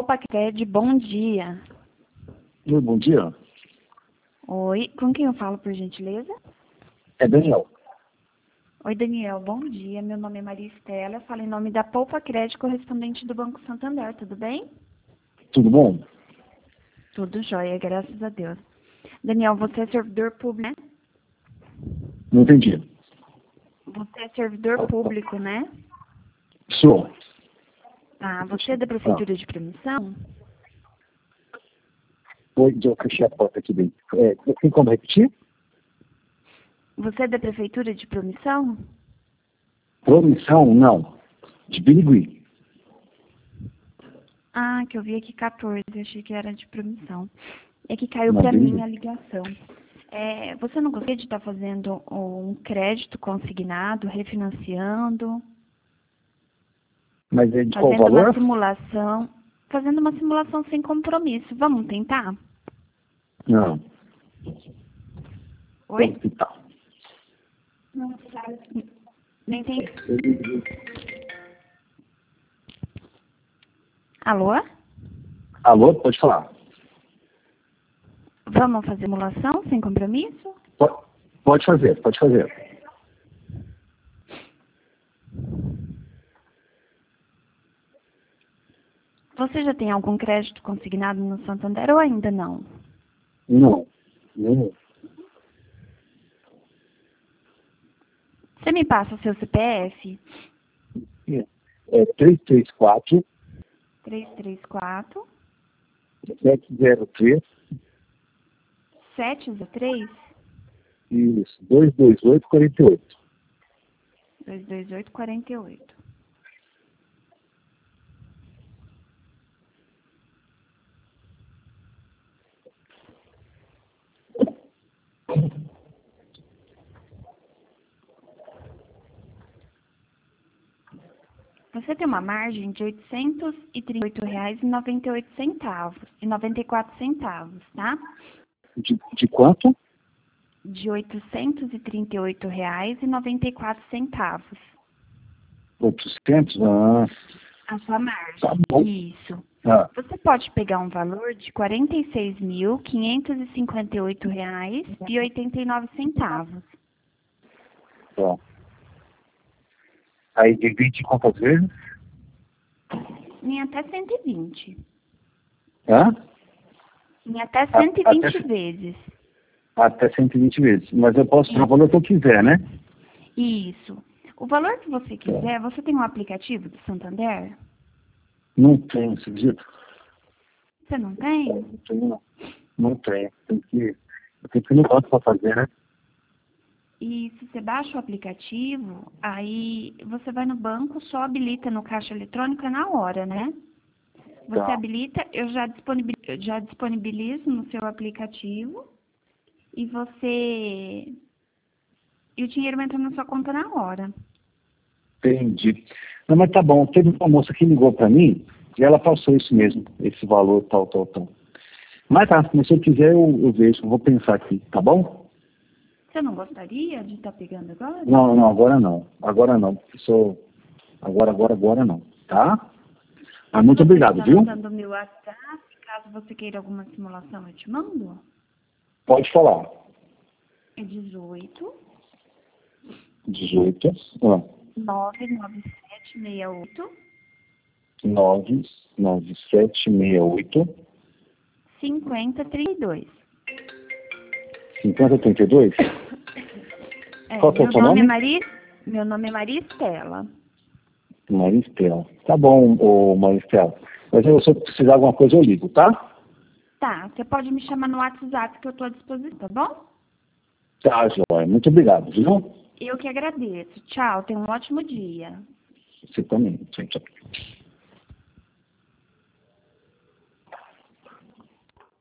Poupa-Cred, bom dia. Oi, bom dia. Oi, com quem eu falo, por gentileza? É Daniel. Oi, Daniel, bom dia. Meu nome é Maria Estela, eu falo em nome da Poupa-Cred, correspondente do Banco Santander, tudo bem? Tudo bom? Tudo jóia, graças a Deus. Daniel, você é servidor público, né? Não entendi. Você é servidor público, né? Sou. Tá, você é da Prefeitura de Promissão? Oi, eu fechei a porta aqui dentro. Tem como repetir? Você é da Prefeitura de Promissão? Promissão? Não. De Birigui. Ah, que eu vi aqui 14, achei que era de Promissão. É que caiu Não, para Birigui. mim a ligação. Você não gostaria de estar fazendo um crédito consignado, refinanciando, Mas é de qual fazendo uma valor? simulação, fazendo uma simulação sem compromisso. Vamos tentar? Não. Oi? Hospital. Nem tem. Alô? Alô, pode falar. Vamos fazer simulação sem compromisso? Pode fazer, pode fazer. Você já tem algum crédito consignado no Santander ou ainda não? Não. Não. Você me passa o seu CPF? É 334 334 703 703 isso, 228 48. 228 48. Você tem uma margem de R$ 838,98 e 94 centavos, tá? De quanto? De R$ 838,94. 800? Ah, A sua margem. tá bom. Isso. Ah, Você pode pegar um valor de R$ 46.558,89. tá. Aí divide quantas vezes? Em até 120. Hã? Em até A- 120 até- vezes. Até 120 vezes. Mas eu posso tirar o valor que eu quiser, né? Isso. O valor que você quiser, você tem um aplicativo do Santander? Não tenho, você acredita? Você não tem? Não tenho, não. Não tenho. Eu tenho que ir no banco para fazer, né? E se você baixa o aplicativo, aí você vai no banco, só habilita no caixa eletrônico é na hora, né? Você Tá. habilita, eu já disponibilizo no seu aplicativo e e o dinheiro entra na sua conta na hora. Entendi. Não, mas tá bom. Teve uma moça que ligou para mim e ela passou isso mesmo, esse valor, tal, tal, tal. Mas tá, mas se eu quiser eu vejo, eu vou pensar aqui, tá bom? Você não gostaria de estar pegando agora? Não, não, agora não. Agora não. Agora não. Tá? Mas muito obrigado, Está viu? anotando o meu WhatsApp, caso você queira alguma simulação, eu te mando. Pode falar. É 18 18, 99768 99768 5032. 5032. Qual que é o seu nome? Meu nome é Maria Estela. Maristela. Tá bom, ô Maristela. Mas se eu precisar de alguma coisa, eu ligo, tá? Tá, você pode me chamar no WhatsApp que eu estou à disposição, tá bom? Tá, joia. Muito obrigado, viu? Eu que agradeço. Tchau, tenha um ótimo dia. Você também. Tchau, tchau.